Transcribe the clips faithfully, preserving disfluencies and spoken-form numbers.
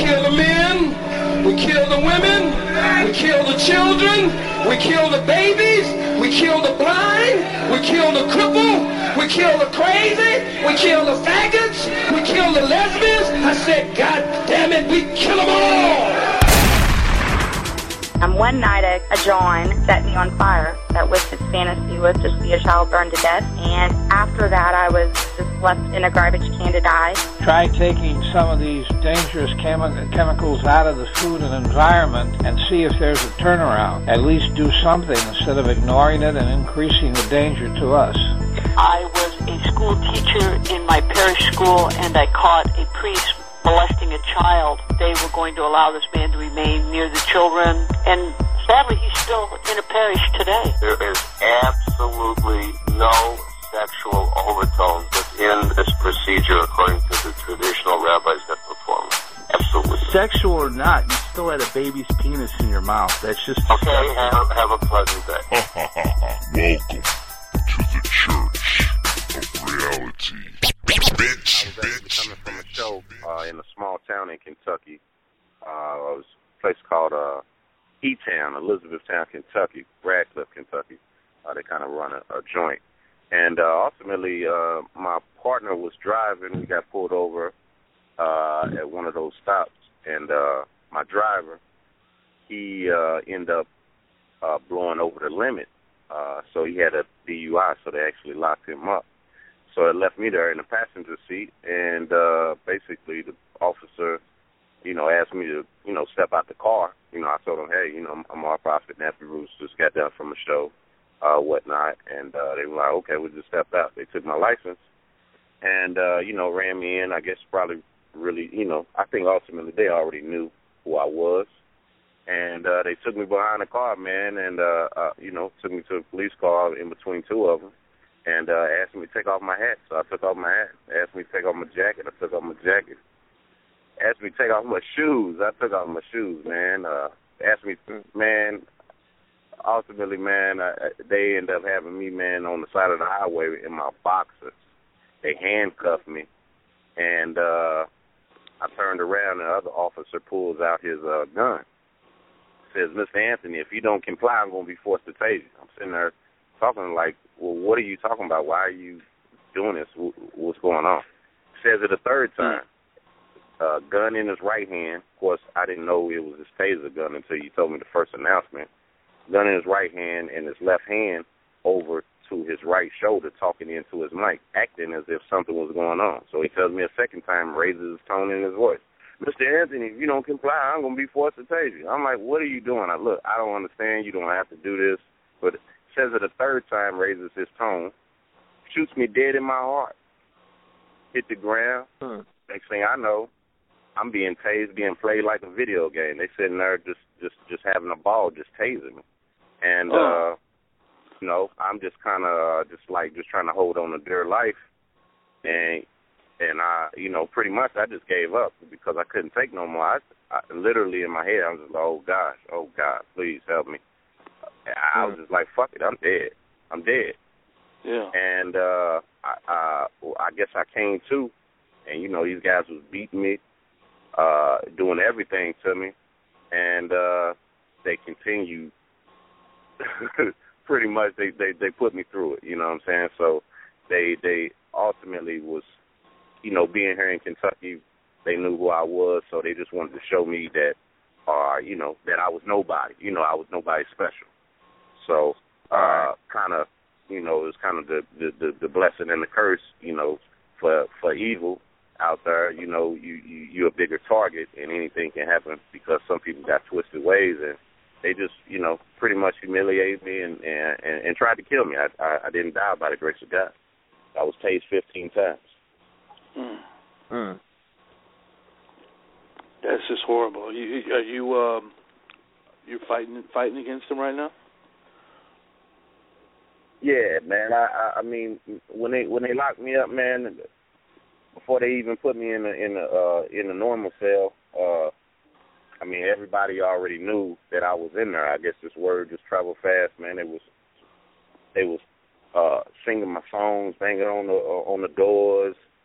kill the men, we kill the women, we kill the children, we kill the babies, we kill the blind, we kill the cripple, we kill the crazy, we kill the faggots, we kill the lesbians. I said, God damn it, we kill them all. Um, one night, a, a John set me on fire. That was his fantasy, was to see a child burned to death. And after that, I was just left in a garbage can to die. Try taking some of these dangerous chemi- chemicals out of the food and environment and see if there's a turnaround. At least do something instead of ignoring it and increasing the danger to us. I was a school teacher in my parish school, and I caught a priest molesting a child. They were going to allow this man to remain near the children, and sadly, he's still in a parish today. There is absolutely no sexual overtones within this procedure according to the traditional rabbis that perform it. Absolutely. Sexual or not, you still had a baby's penis in your mouth. That's just... Okay, have, have a pleasant day. Welcome to the Church of Reality. Bitch, I was actually coming from a show uh, in a small town in Kentucky. Uh, it was a place called uh, E-Town, Elizabethtown, Kentucky, Radcliffe, Kentucky. Uh, they kind of run a, a joint. And uh, ultimately, uh, my partner was driving. We got pulled over uh, at one of those stops. And uh, my driver, he uh, ended up uh, blowing over the limit. Uh, so he had a D U I, so they actually locked him up. So it left me there in the passenger seat, and uh, basically the officer, you know, asked me to, you know, step out the car. You know, I told him, hey, you know, I'm our prophet, Nappy Roots, just got done from a show, uh, whatnot. And uh, they were like, okay, we'll just step out. They took my license and, uh, you know, ran me in. I guess probably really, you know, I think ultimately they already knew who I was. And uh, they took me behind the car, man, and, uh, uh, you know, took me to a police car in between two of them. And uh, asked me to take off my hat, so I took off my hat. Asked me to take off my jacket, I took off my jacket. Asked me to take off my shoes, I took off my shoes, man. Uh, asked me, man, ultimately, man, I, they ended up having me, man, on the side of the highway in my boxers. They handcuffed me, and uh, I turned around, and the other officer pulls out his uh, gun. Says, Mister Anthony, if you don't comply, I'm going to be forced to tase you. I'm sitting there talking like, well, what are you talking about? Why are you doing this? What's going on? Says it a third time. Uh, gun in his right hand. Of course, I didn't know it was his taser gun until you told me the first announcement. Gun in his right hand and his left hand over to his right shoulder, talking into his mic, acting as if something was going on. So he tells me a second time, raises his tone in his voice. Mister Anthony, if you don't comply, I'm going to be forced to tase you. I'm like, what are you doing? I look, I don't understand. You don't have to do this. But says it a third time, raises his tone, shoots me dead in my heart, hit the ground. Hmm. Next thing I know, I'm being tased, being played like a video game. They sitting there just, just, just having a ball, just tasing me. And, oh. uh, you know, I'm just kind of uh, just like just trying to hold on to dear life. And, and I, you know, pretty much I just gave up because I couldn't take no more. I, I literally in my head, I was just like, oh, gosh, oh, God, please help me. I was just like, fuck it, I'm dead. I'm dead. Yeah. And uh, I, I, well, I guess I came to, and, you know, these guys was beating me, uh, doing everything to me, and uh, they continued. Pretty much they, they, they put me through it, you know what I'm saying? So they they ultimately was, you know, being here in Kentucky, they knew who I was, so they just wanted to show me that, uh, you know, that I was nobody. You know, I was nobody special. So, uh, kind of, you know, it was kind of the, the, the, the blessing and the curse, you know, for for evil out there. You know, you, you, you're a bigger target and anything can happen because some people got twisted ways and they just, you know, pretty much humiliated me and, and, and, and tried to kill me. I, I, I didn't die by the grace of God. I was tased fifteen times. Mm. Mm. That's just horrible. You, are you um, you fighting fighting against them right now? Yeah, man. I, I I mean, when they when they locked me up, man, before they even put me in the in the uh, in the normal cell, uh, I mean, everybody already knew that I was in there. I guess this word just traveled fast, man. It was they was uh, singing my songs, banging on the uh, on the doors,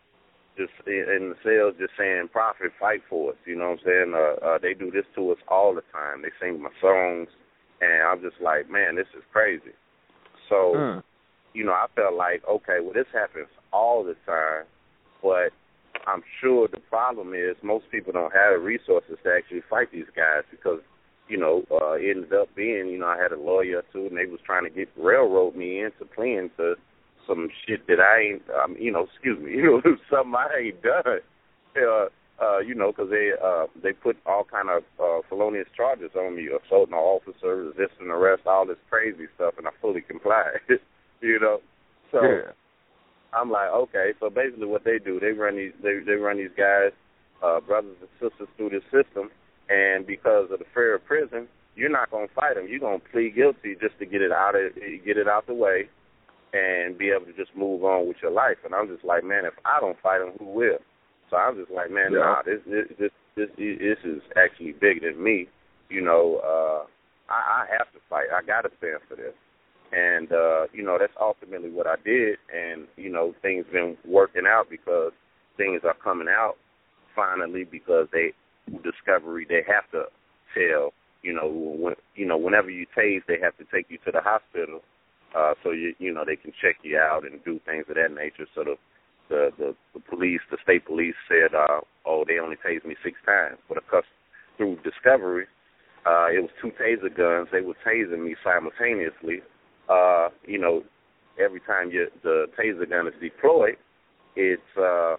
just in the cells just saying, "Prophet, fight for us." You know what I'm saying? Uh, uh, they do this to us all the time. They sing my songs, and I'm just like, man, this is crazy. So, mm. you know, I felt like, okay, well, this happens all the time, but I'm sure the problem is most people don't have the resources to actually fight these guys because, you know, uh, it ended up being, you know, I had a lawyer too, and they was trying to get railroad me into pleading to some shit that I ain't, um, you know, excuse me, you know, something I ain't done, uh, uh, you know, because they uh, they put all kind of uh, felonious charges on me, assaulting an officer, resisting arrest, all this crazy stuff, and I fully complied, you know. So yeah. I'm like, okay, so basically what they do, they run these, they they run these guys, uh, brothers and sisters through this system, and because of the fear of prison, you're not gonna fight them. You're gonna plead guilty just to get it out of get it out the way. And be able to just move on with your life. And I'm just like, man, if I don't fight him, who will? So I'm just like, man, yeah. nah, this, this this this this is actually bigger than me. You know, uh, I, I have to fight. I got to stand for this. And, uh, you know, that's ultimately what I did. And, you know, things been working out because things are coming out finally because they, Discovery, they have to tell, you know, when, you know, whenever you tase, they have to take you to the hospital. Uh, so, you you know, they can check you out and do things of that nature. So the the, the, the police, the state police said, uh, oh, they only tased me six times. But of course, through Discovery, uh, it was two taser guns. They were tasing me simultaneously. Uh, you know, every time you, the taser gun is deployed, it's, uh,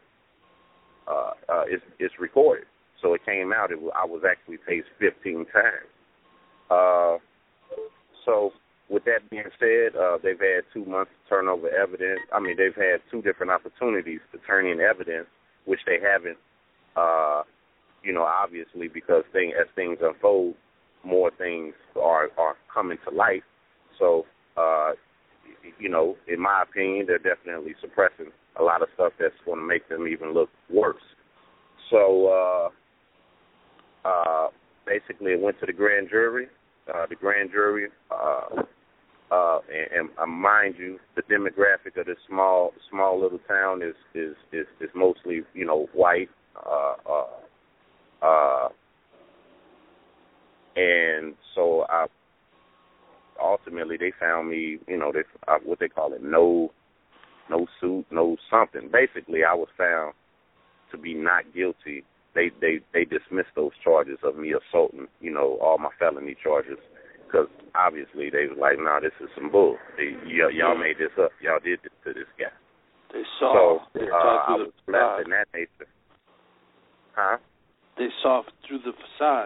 uh, uh, it's, it's recorded. So it came out, it, I was actually tased fifteen times. Uh, so... With that being said, uh, they've had two months to turn over evidence. I mean, they've had two different opportunities to turn in evidence, which they haven't, uh, you know, obviously because thing, as things unfold, more things are, are coming to light. So, uh, you know, in my opinion, they're definitely suppressing a lot of stuff that's going to make them even look worse. So, uh, uh, basically, it went to the grand jury. Uh, the grand jury, uh, uh, and, and uh, mind you, the demographic of this small, small little town is is, is, is mostly, you know, white, uh, uh, uh, and so I, ultimately they found me, you know, they, uh, what they call it, no, no suit, no something. Basically, I was found to be not guilty. They, they they dismissed those charges of me assaulting, you know, all my felony charges, because obviously they was like, nah, this is some bull. They, y- y'all made this up. Y'all did this to this guy. They saw. So uh, I was blessed in that nature. Huh? They saw through the facade.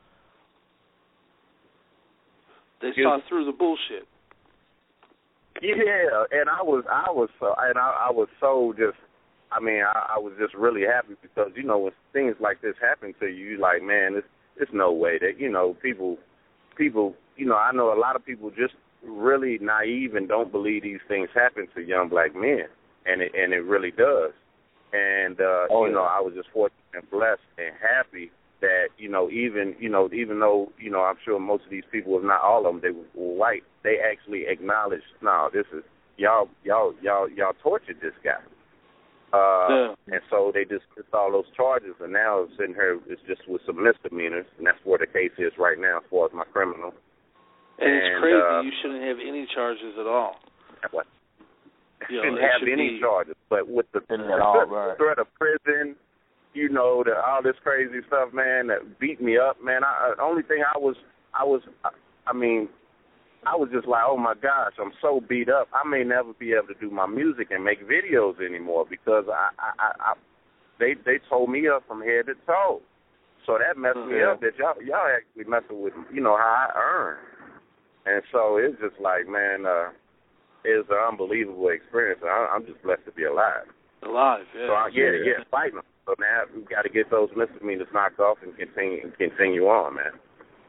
They Excuse saw through the bullshit. Yeah, and I was, I was, so, and I, I was so just. I mean, I, I was just really happy because, you know, when things like this happen to you, you're like, man, there's, there's no way that, you know, people, people, you know, I know a lot of people just really naive and don't believe these things happen to young black men, and it, and it really does. And, uh, oh, you know, yeah. I was just fortunate and blessed and happy that, you know, even, you know, even though, you know, I'm sure most of these people, if not all of them, they were white, they actually acknowledged, no, this is, y'all, y'all, y'all, y'all tortured this guy. Uh, yeah. And so they dismissed all those charges, and now it's sitting here, it's just with some misdemeanors, and that's where the case is right now as far as my criminal. And, and it's crazy, uh, you shouldn't have any charges at all. What? You know, shouldn't have should any be... charges, but with the threat, all, right. threat of prison, you know, the, all this crazy stuff, man, that beat me up, man. I, the only thing I was, I was, I, I mean, I was just like, oh, my gosh, I'm so beat up. I may never be able to do my music and make videos anymore because I, I, I, I they they told me up from head to toe. So that messed me yeah. up that y'all, y'all actually messing with, you know, how I earn. And so it's just like, man, uh, it's an unbelievable experience. I, I'm just blessed to be alive. Alive, yeah. So, I, yeah, yeah, fighting them. So now we've got to get those misdemeanors knocked off and continue, and continue on, man.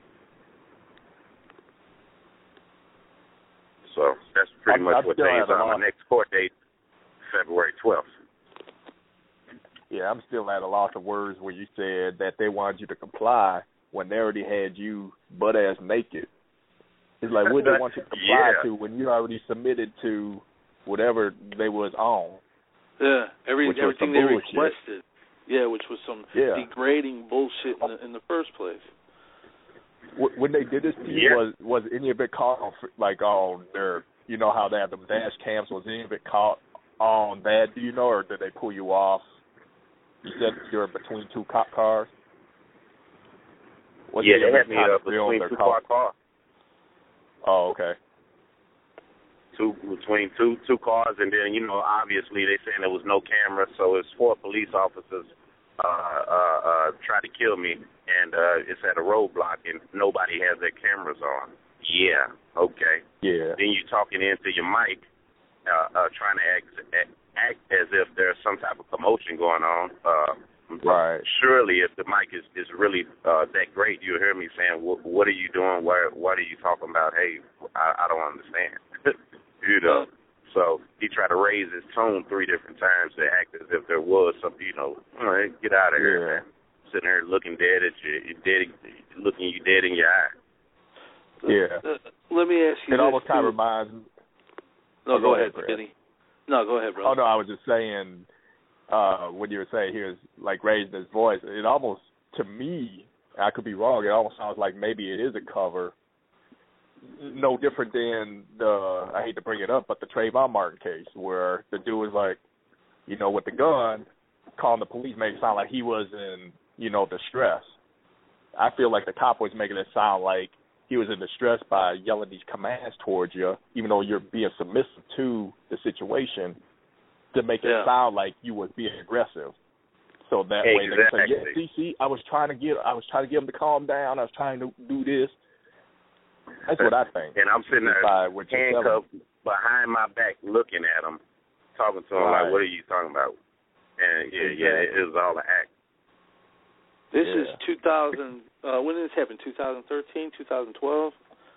So that's pretty I, much I what things are. My next court date, February twelfth. Yeah, I'm still at a loss of words when you said that they wanted you to comply when they already had you butt-ass naked. It's like, what do they want you to comply yeah. to when you already submitted to whatever they was on? Yeah, every which everything they bullshit. requested. Yeah, which was some yeah. degrading bullshit in the, in the first place. When they did this to you, yeah. was was any of it caught on, like on their, you know how they have them dash cams? Was any of it caught on that? Do you know, or did they pull you off? You said you're between two cop cars. Was yeah, they had me up between two car cars. Oh, okay. Two between two two cars, and then you know obviously they saying there was no camera, so it's four police officers uh, uh, uh, tried to kill me, and uh, it's at a roadblock, and nobody has their cameras on. Yeah, okay. Yeah. Then you talking into your mic, uh, uh, trying to act, act as if there's some type of commotion going on. Uh, right. Surely, if the mic is, is really uh, that great, you'll hear me saying, "What, what are you doing? Where, what are you talking about? Hey, I, I don't understand." you know. So he tried to raise his tone three different times to act as if there was something. You know, all right, get out of here, yeah. man. Sitting there looking dead at you, you dead, looking you dead in your eye. Yeah. Uh, let me ask you. It this almost kind too. of reminds me. No, oh, go, go ahead, ahead Kenny. No, go ahead, bro. Oh no, I was just saying. Uh, when you were saying he was like raising his voice, it almost, to me, I could be wrong, it almost sounds like maybe it is a cover. No different than the, I hate to bring it up, but the Trayvon Martin case where the dude was like, you know, with the gun, calling the police made it sound like he was in, you know, distress. I feel like the cop was making it sound like he was in distress by yelling these commands towards you, even though you're being submissive to the situation, to make it yeah. sound like you was being aggressive. So that exactly. way they can say, yeah, see, see, I was trying to get, I was trying to get him to calm down. I was trying to do this. That's what I think. And I'm sitting there handcuffed behind my back, looking at him, talking to him right. like, "What are you talking about?" And yeah, exactly. yeah, it, it was all an act. This yeah. is two thousand. Uh, when did this happen? twenty thirteen, twenty twelve.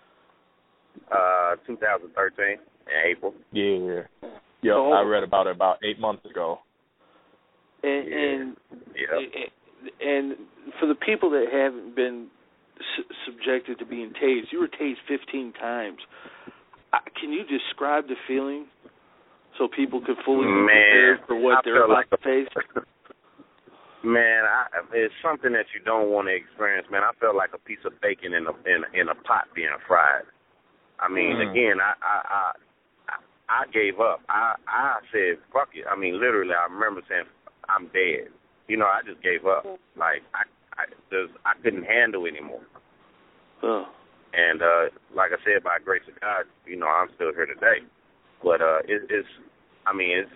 Uh, twenty thirteen in April. Yeah. Yeah, so, I read about it about eight months ago. And yeah. and, yeah. and for the people that haven't been su- subjected to being tased, you were tased fifteen times. Uh, can you describe the feeling so people could fully Man, prepare for what I they're about like to face? Man, I, it's something that you don't want to experience. Man, I felt like a piece of bacon in a in, in a pot being fried. I mean, mm. again, I. I, I I gave up. I I said, fuck it. I mean, literally, I remember saying, I'm dead. You know, I just gave up. Like, I I, there's, I couldn't handle anymore. Oh. And uh, like I said, by grace of God, you know, I'm still here today. But uh, it, it's, I mean, it's,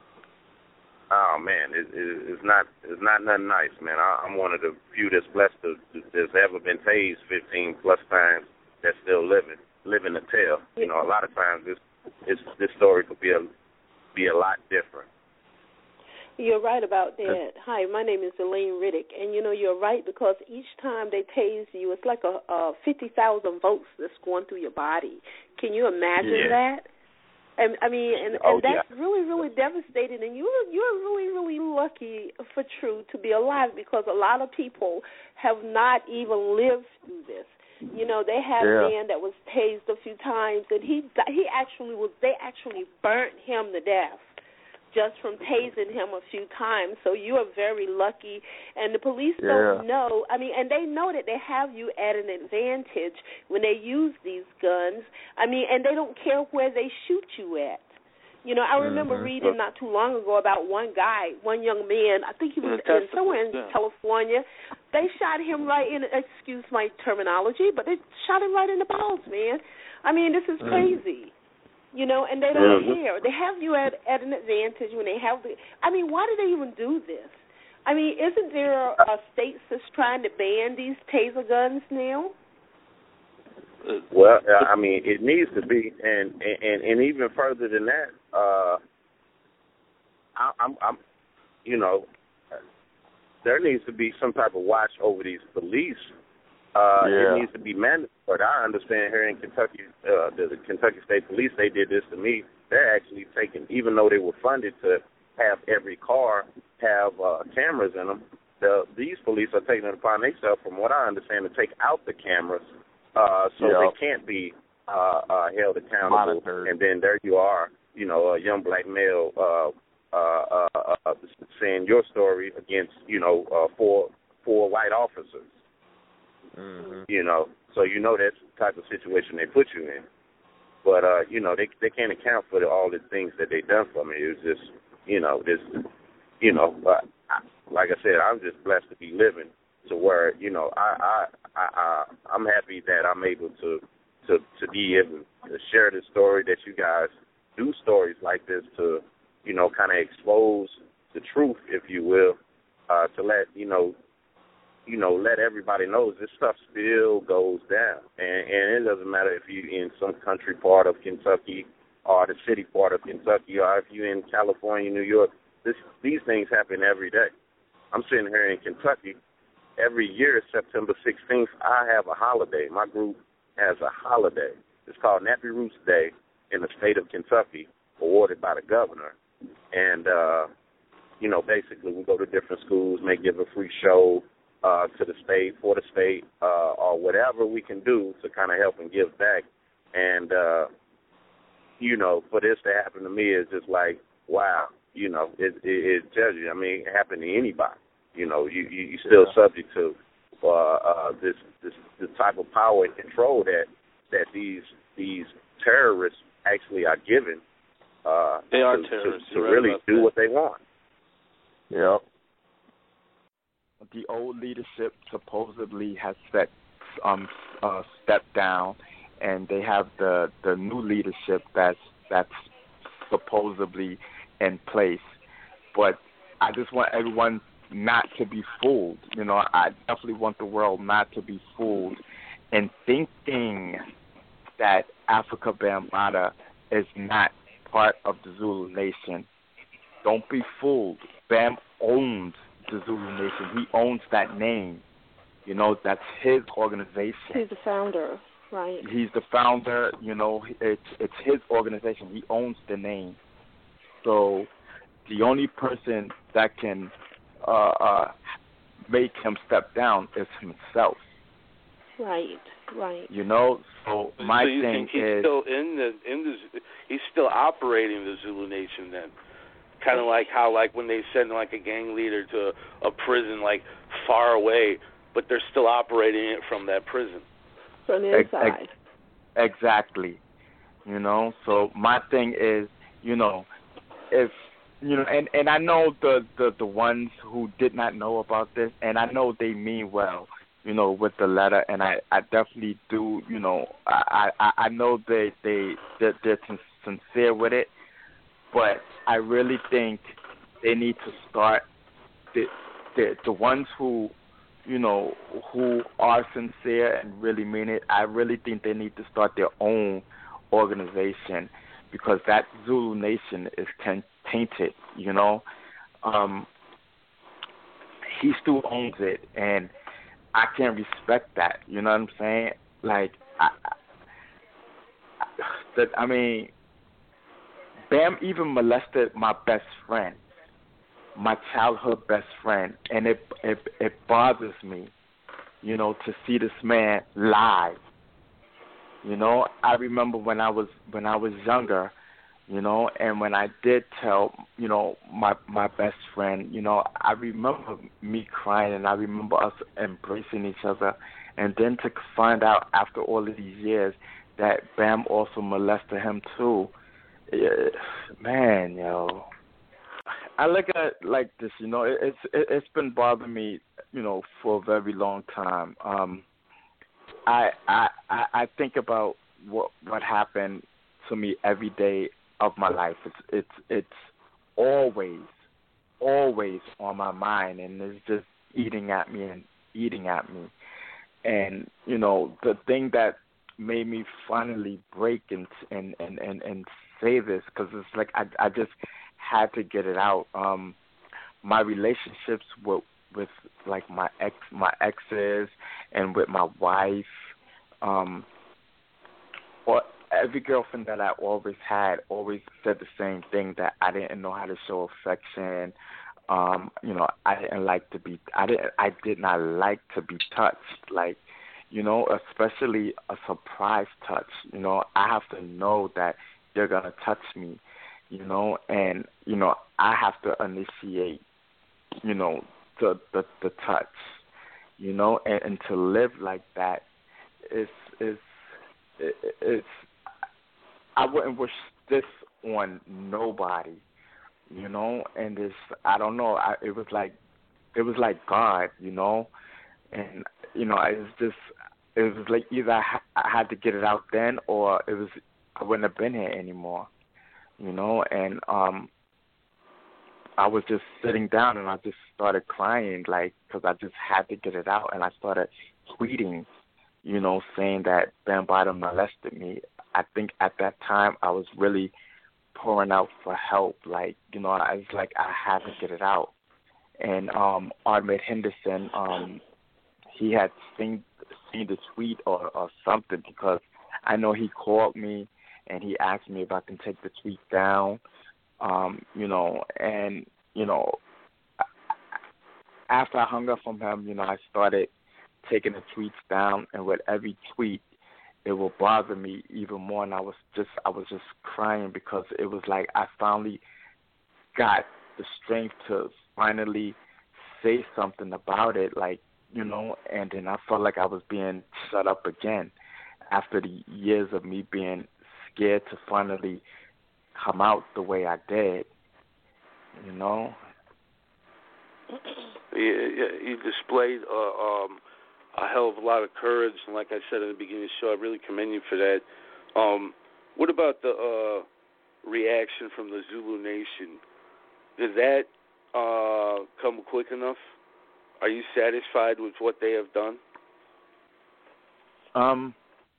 oh, man, it, it, it's not it's not nothing nice, man. I, I'm one of the few that's blessed to, that's ever been tased fifteen-plus times that's still living, living to tell. You know, a lot of times this, It's, this story could be a be a lot different. You're right about that. Hi, my name is Elaine Riddick, and you know you're right because each time they tase you, it's like a, a fifty thousand volts that's going through your body. Can you imagine yeah. that? And I mean, and, oh, and that's yeah. really, really devastating. And you're you're really, really lucky for true to be alive because a lot of people have not even lived through this. You know, they had yeah. a man that was tased a few times, and he he actually was. They actually burnt him to death just from tasing him a few times. So you are very lucky, and the police yeah. don't know. I mean, and they know that they have you at an advantage when they use these guns. I mean, and they don't care where they shoot you at. You know, I remember mm-hmm. reading not too long ago about one guy, one young man, I think he was in in, somewhere in yeah. California. They shot him right in, excuse my terminology, but they shot him right in the balls, man. I mean, this is crazy. Mm-hmm. You know, and they don't mm-hmm. care. They have you at, at an advantage when they have the, I mean, why do they even do this? I mean, isn't there a, a state that's trying to ban these taser guns now? Well, I mean, it needs to be, and and, and even further than that, uh, I, I'm, I'm, you know, there needs to be some type of watch over these police. Uh, yeah. It needs to be mandatory. I understand here in Kentucky, uh, the, the Kentucky State Police, they did this to me. They're actually taking, even though they were funded to have every car have uh, cameras in them, the, these police are taking it upon themselves, from what I understand, to take out the cameras. Uh, so yep. they can't be uh, uh, held accountable. Monitored. And then there you are, you know, a young black male uh, uh, uh, uh, saying your story against, you know, uh, four four white officers. Mm-hmm. You know, so you know that's the type of situation they put you in. But uh, you know, they they can't account for the, all the things that they done for me. It was just, you know, this, you know, but I, like I said, I'm just blessed to be living to where, you know, I I I, I I'm happy that I'm able to to to be able to share this story, that you guys do stories like this to, you know, kind of expose the truth, if you will, uh, to let, you know, you know, let everybody know this stuff still goes down. And, and it doesn't matter if you're in some country part of Kentucky or the city part of Kentucky, or if you're in California, New York. This, these things happen every day. I'm sitting here in Kentucky. Every year, September sixteenth, I have a holiday. My group has a holiday. It's called Nappy Roots Day in the state of Kentucky, awarded by the governor. And, uh, you know, basically we go to different schools, may give a free show uh, to the state, for the state, uh, or whatever we can do to kind of help and give back. And, uh, you know, for this to happen to me is just like, wow, you know, it, it, it tells you, I mean, it happened to anybody. You know, you, you, you're still yeah. subject to uh, uh, this, this this type of power and control that that these these terrorists actually are given. Uh, they are to, terrorists. To, to really do that. what they want. Yep. The old leadership supposedly has set um uh, stepped down, and they have the, the new leadership that's that's supposedly in place. But I just want everyone not to be fooled. You know, I definitely want the world not to be fooled in thinking that Afrika Bambaataa is not part of the Zulu Nation. Don't be fooled. Bam owns the Zulu Nation. He owns that name. You know, that's his organization. He's the founder, right? He's the founder. You know, it's it's his organization. He owns the name. So the only person that can uh, uh, make him step down is himself. Right, right. You know, so my so you thing think he's is still in the in the he's still operating the Zulu Nation then. Kind of like how, like, when they send, like, a gang leader to a prison, like, far away, but they're still operating it from that prison. From the inside. Ex- exactly. You know, so my thing is, you know, if, you know, and, and I know the, the, the ones who did not know about this, and I know they mean well, you know, with the letter, and I, I definitely do, you know, I, I, I know they, they, they're, they're sincere with it. But I really think they need to start the, the the ones who, you know, who are sincere and really mean it. I really think they need to start their own organization, because that Zulu Nation is tainted. You know, um, he still owns it, and I can't respect that. You know what I'm saying? Like, I, I, that I mean. Bam even molested my best friend, my childhood best friend, and it it it bothers me, you know, to see this man lie. You know, I remember when I was when I was younger, you know, and when I did tell, you know, my my best friend, you know, I remember me crying, and I remember us embracing each other, and then to find out after all of these years that Bam also molested him too. Yeah, man, yo, I look at it like this, you know. It, it's it, it's been bothering me, you know, for a very long time. Um, I I I think about what what happened to me every day of my life. It's it's it's always always on my mind, and it's just eating at me and eating at me. And you know, the thing that made me finally break and and and and, and say this, because it's like I I just had to get it out. Um, my relationships with with like my ex my exes and with my wife, um, or every girlfriend that I always had always said the same thing, that I didn't know how to show affection. Um, you know, I didn't like to be I didn't I did not like to be touched, like, you know, especially a surprise touch. You know, I have to know that they're gonna touch me, you know, and you know I have to initiate, you know, the the, the touch, you know, and, and to live like that is is it's I wouldn't wish this on nobody, you know, and it's I don't know, I, it was like it was like God, you know, and you know it was just it was like either I, ha- I had to get it out then, or it was I wouldn't have been here anymore, you know, and um, I was just sitting down and I just started crying, like, because I just had to get it out, and I started tweeting, you know, saying that Bambaataa molested me. I think at that time I was really pouring out for help, like, you know, I was like, I had to get it out. And um, Ahmed Henderson, um, he had seen, seen the tweet or, or something, because I know he called me and he asked me if I can take the tweet down, um, you know, and, you know, after I hung up from him, you know, I started taking the tweets down, and with every tweet, it would bother me even more, and I was just, I was just crying, because it was like I finally got the strength to finally say something about it, like, you know, and then I felt like I was being shut up again after the years of me being scared to finally come out the way I did, you know. You, you displayed uh, um, a hell of a lot of courage, and like I said at the beginning of the show, I really commend you for that. Um, what about the uh, reaction from the Zulu Nation? Did that uh, come quick enough? Are you satisfied with what they have done? Um,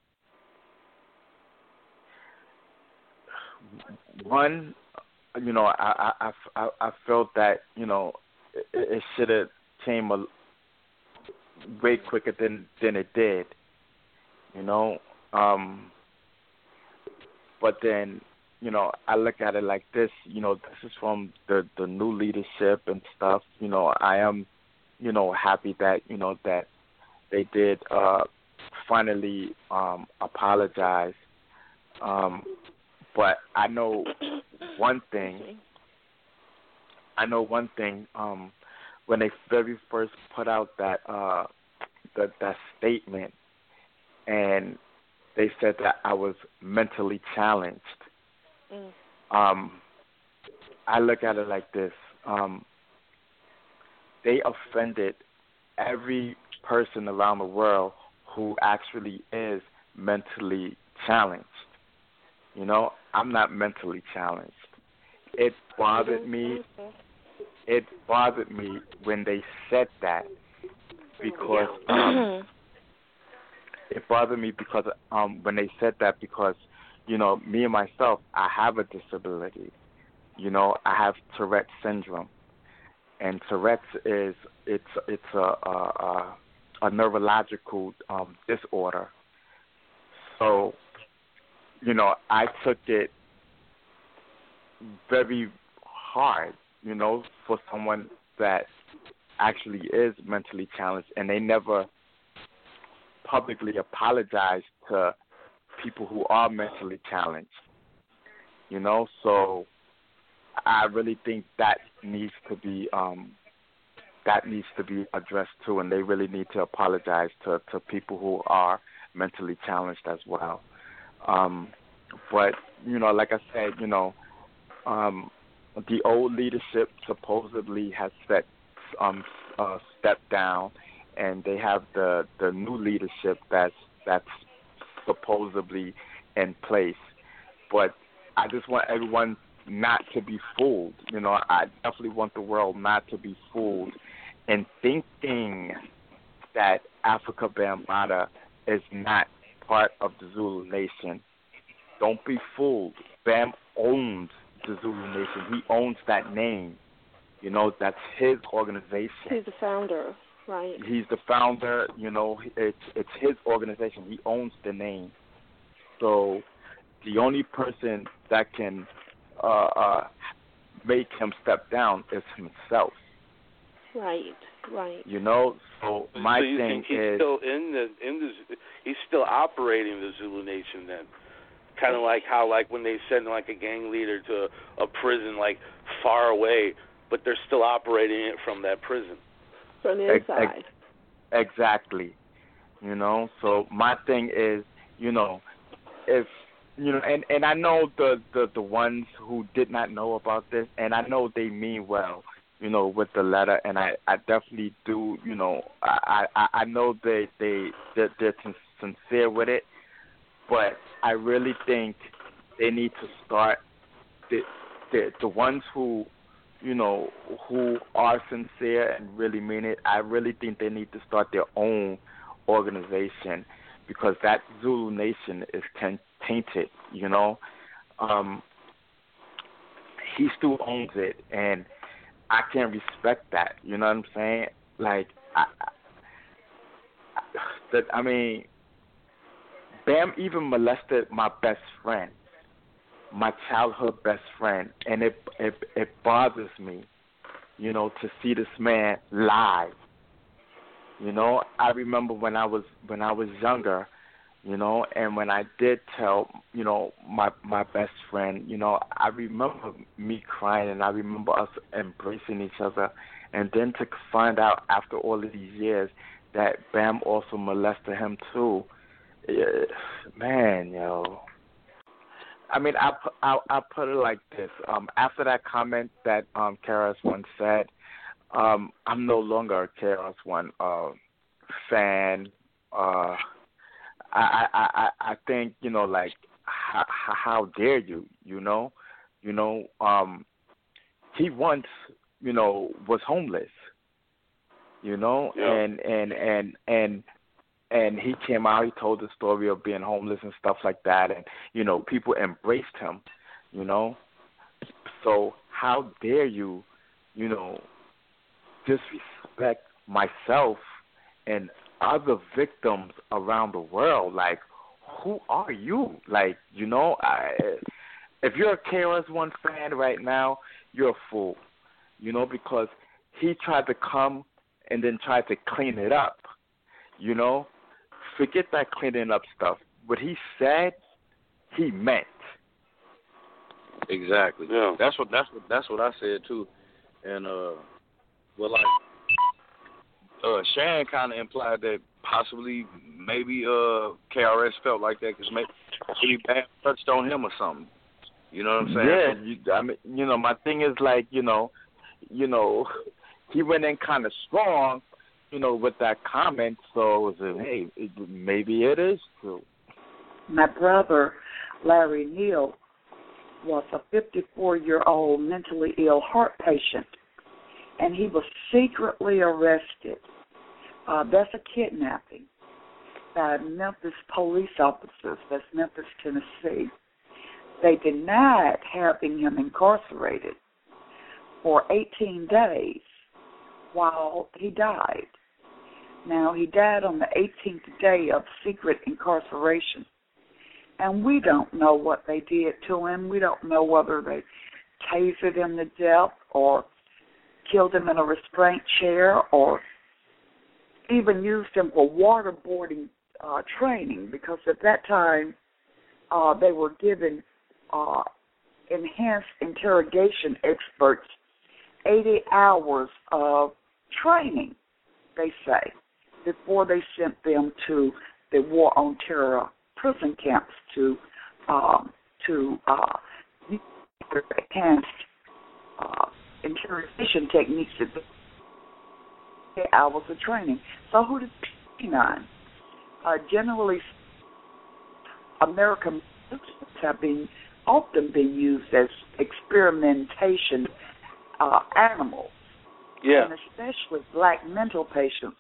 one, you know, I I, I, I felt that, you know, it, it should have came a way quicker than than it did, you know. Um, but then, you know, I look at it like this, you know, this is from the, the new leadership and stuff. You know, I am, you know, happy that, you know, that they did uh, finally um, apologize. Um, but I know one thing. I know one thing. Um, when they very first put out that uh, that that statement, and they said that I was mentally challenged. Mm. Um, I look at it like this. Um, they offended every person around the world who actually is mentally challenged. You know, I'm not mentally challenged. It bothered me. It bothered me when they said that, because um, it bothered me because um, when they said that because, you know, me and myself, I have a disability. You know, I have Tourette's syndrome, and Tourette's is it's it's a a, a neurological um, disorder. So, you know, I took it very hard, you know, for someone that actually is mentally challenged, and they never publicly apologized to people who are mentally challenged, you know. So I really think that needs to be um, that needs to be addressed too, and they really need to apologize to, to people who are mentally challenged as well. Um, but you know, like I said, you know, um, the old leadership supposedly has set um, uh, stepped down, and they have the, the new leadership that's that's supposedly in place. But I just want everyone not to be fooled. You know, I definitely want the world not to be fooled in thinking that Afrika Bambaataa is not part of the Zulu Nation. Don't be fooled. Bam owns the Zulu Nation. He owns that name. You know, that's his organization. He's the founder, right? He's the founder. You know, it's it's his organization. He owns the name. So the only person that can uh, uh, make him step down is himself. Right, right. You know, so my so you thing think he's is still in the in the he's still operating the Zulu Nation then. kind of like how like when they send like a gang leader to a prison like far away, but they're still operating it from that prison. From the inside. Exactly. You know, so my thing is, you know, if you know, and, and I know the, the, the ones who did not know about this, and I know they mean well, you know, with the letter, and I, I definitely do, you know, I, I, I know they they they're, they're sincere with it, but I really think they need to start the the the ones who, you know, who are sincere and really mean it. I really think they need to start their own organization, because that Zulu Nation is tainted, you know. Um, he still owns it, and I can't respect that. You know what I'm saying? Like, I, I, that, I mean, Bam even molested my best friend, my childhood best friend, and it it, it bothers me, you know, to see this man live. You know, I remember when I was when I was younger, you know, and when I did tell, you know, my my best friend, you know, I remember me crying, and I remember us embracing each other, and then to find out after all of these years that Bam also molested him too. Yeah, man, yo. I mean, I I I put it like this. Um, after that comment that um K R S One said, um, I'm no longer a K R S One uh fan. Uh, I I I I think, you know, like, how, how dare you? You know, you know. Um, he once, you know, was homeless. You know, yeah. and and and and. And he came out, he told the story of being homeless and stuff like that. And, you know, people embraced him, you know. So how dare you, you know, disrespect myself and other victims around the world? Like, who are you? Like, you know, I, if you're a K R S One fan right now, you're a fool, you know, because he tried to come and then tried to clean it up, you know. Forget that cleaning up stuff. What he said, he meant. Exactly. Yeah. That's what that's what that's what I said too. And uh, well, like uh, Shan kind of implied that possibly maybe uh K R S felt like that because maybe maybe Bam touched on him or something. You know what I'm saying? Yeah. You, I mean, you know, my thing is like, you know, you know, he went in kind of strong, you know, with that comment, so it was, hey, it, maybe it is true. My brother, Larry Neal, was a fifty-four-year-old mentally ill heart patient, and he was secretly arrested. Uh, that's a kidnapping by Memphis police officers. That's Memphis, Tennessee. They denied having him incarcerated for eighteen days while he died. Now, he died on the eighteenth day of secret incarceration, and we don't know what they did to him. We don't know whether they tasered him to death or killed him in a restraint chair or even used him for waterboarding uh, training, because at that time uh, they were given uh, enhanced interrogation experts eighty hours of training, they say, before they sent them to the War on Terror prison camps to um, to uh, enhanced uh, interrogation techniques at the hours of training. So who did P nine? Uh, generally, American patients have been often been used as experimentation uh, animals. Yeah. And especially black mental patients.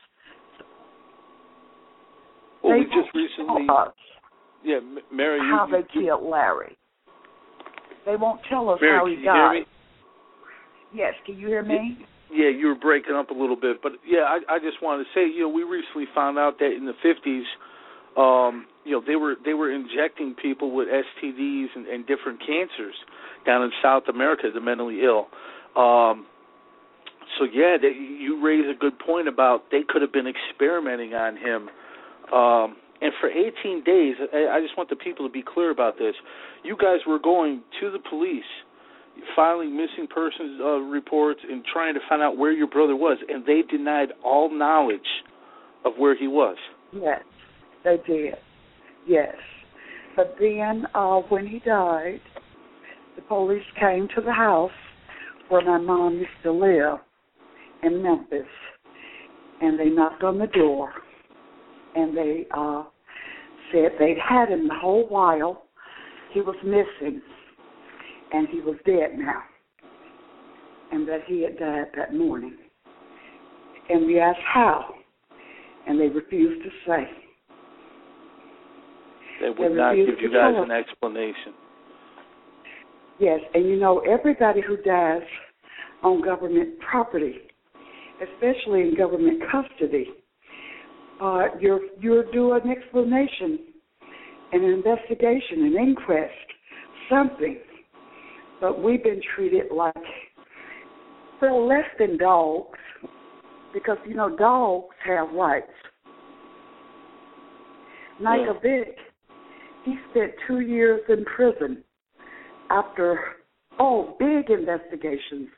Well, they we just recently, us yeah, Mary, you, how you, they killed Larry. They won't tell us Mary, how he can you died. hear me? Yes, can you hear me? Yeah, you were breaking up a little bit, but yeah, I, I just wanted to say, you know, we recently found out that in the fifties, um, you know, they were they were injecting people with S T Ds and, and different cancers down in South America, the mentally ill. Um, so yeah, they, you raise a good point about they could have been experimenting on him. Um, And for eighteen days, I just want the people to be clear about this. You guys were going to the police, filing missing persons uh, reports and trying to find out where your brother was, and they denied all knowledge of where he was. Yes, they did. Yes. But then uh, when he died, the police came to the house where my mom used to live in Memphis, and they knocked on the door. And they uh, said they'd had him the whole while. He was missing, and he was dead now, and that he had died that morning. And we asked how, and they refused to say. They would they not give you guys an explanation. Yes, and you know, everybody who dies on government property, especially in government custody, Uh, you're you're due an explanation, an investigation, an inquest, something. But we've been treated like we're less than dogs, because you know dogs have rights. Micah yeah. Vick, he spent two years in prison after oh big investigations,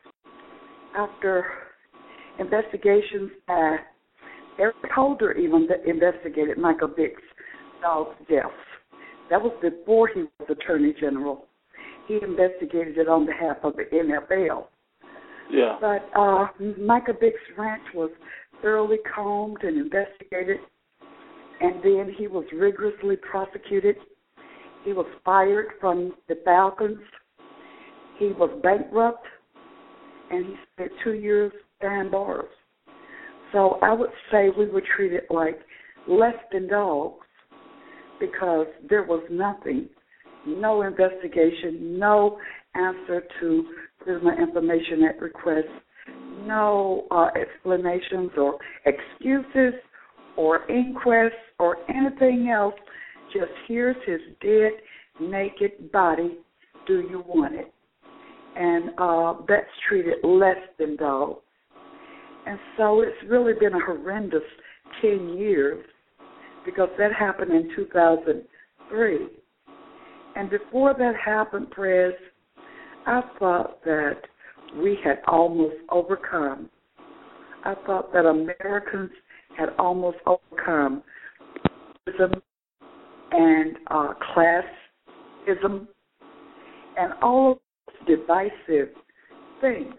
after investigations by Eric Holder even investigated Michael Vick's dog's death. That was before he was Attorney General. He investigated it on behalf of the N F L. Yeah. But uh, Michael Vick's ranch was thoroughly combed and investigated, and then he was rigorously prosecuted. He was fired from the Falcons. He was bankrupt, and he spent two years behind bars. So I would say we were treated like less than dogs because there was nothing, no investigation, no answer to Prisoner Information Act requests, no uh, explanations or excuses or inquests or anything else. Just here's his dead, naked body. Do you want it? And uh, that's treated less than dogs. And so it's really been a horrendous ten years because that happened in two thousand three. And before that happened, Prez, I thought that we had almost overcome. I thought that Americans had almost overcome racism and uh, classism and all of those divisive things.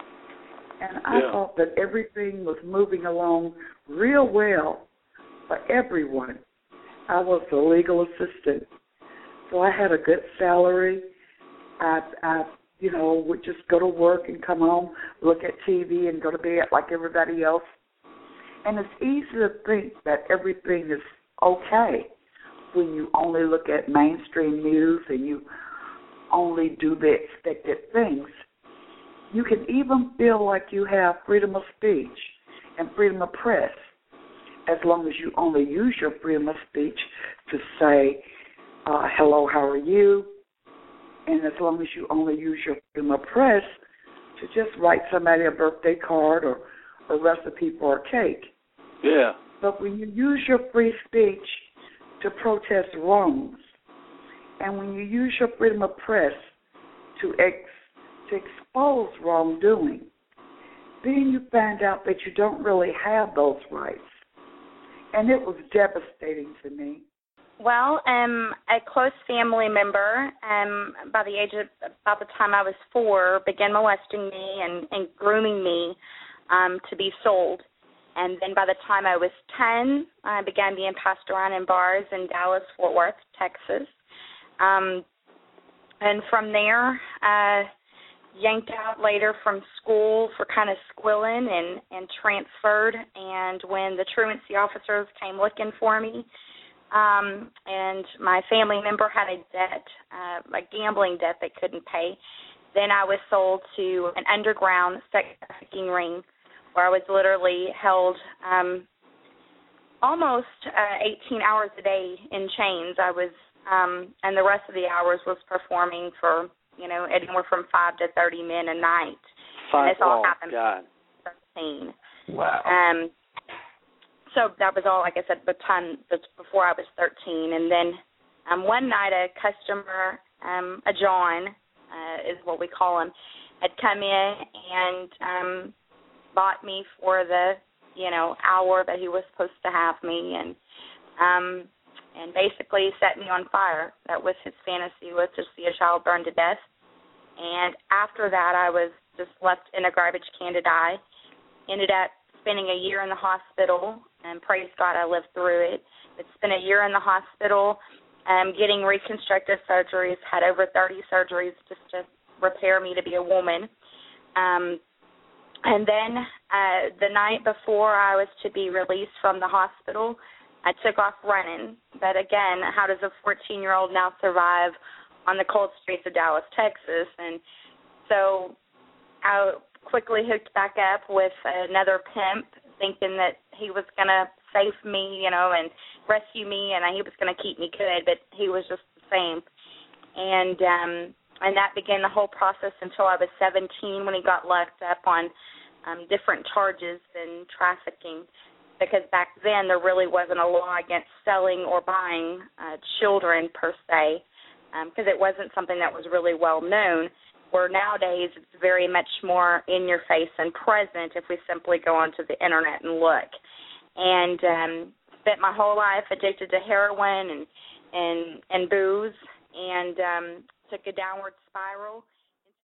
And I yeah. thought that everything was moving along real well for everyone. I was a legal assistant, so I had a good salary. I, I, you know, would just go to work and come home, look at T V, and go to bed like everybody else. And it's easy to think that everything is okay when you only look at mainstream news and you only do the expected things. You can even feel like you have freedom of speech and freedom of press as long as you only use your freedom of speech to say, uh, hello, how are you? And as long as you only use your freedom of press to just write somebody a birthday card or a recipe for a cake. Yeah. But when you use your free speech to protest wrongs, and when you use your freedom of press to ex to expose wrongdoing, then you find out that you don't really have those rights. And it was devastating to me. Well, um, a close family member, um, by the age of about the time I was four, began molesting me and, and grooming me um, to be sold. And then by the time I was ten, I began being passed around in bars in Dallas, Fort Worth, Texas. Um, and from there, uh, yanked out later from school for kind of squilling and, and transferred. And when the truancy officers came looking for me, um, and my family member had a debt, uh, a gambling debt they couldn't pay, then I was sold to an underground sex trafficking ring where I was literally held um, almost uh, eighteen hours a day in chains. I was, um, and the rest of the hours was performing for, you know, anywhere from five to thirty men a night. Five, and this all oh, happened God. at thirteen. Wow. Um, so that was all, like I said, the time that's before I was thirteen. And then um, one night a customer, um, a John uh, is what we call him, had come in and um, bought me for the, you know, hour that he was supposed to have me, and um, and basically set me on fire. That was his fantasy, was to see a child burn to death. And after that, I was just left in a garbage can to die. Ended up spending a year in the hospital, and praise God I lived through it. But spent a year in the hospital um, getting reconstructive surgeries, had over thirty surgeries just to repair me to be a woman. Um, and then uh, the night before I was to be released from the hospital, I took off running. But again, how does a fourteen-year-old now survive on the cold streets of Dallas, Texas? And so I quickly hooked back up with another pimp, thinking that he was going to save me, you know, and rescue me, and he was going to keep me good, but he was just the same. And um, and that began the whole process until I was seventeen, when he got locked up on um, different charges and trafficking, because back then there really wasn't a law against selling or buying uh, children per se, because um, it wasn't something that was really well known, where nowadays it's very much more in your face and present if we simply go onto the internet and look. And um, spent my whole life addicted to heroin and and, and booze, and um, took a downward spiral.